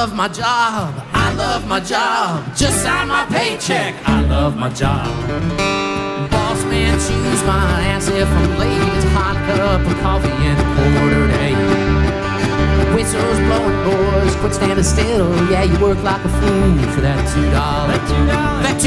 love my job, I love my job. Just sign my paycheck, I love my job. Boss man, choose my answer if I'm late. It's a hot cup of coffee and a quarter to 8. Whistles blowing, boys, quit standing still. Yeah, you work like a fool for that $2. That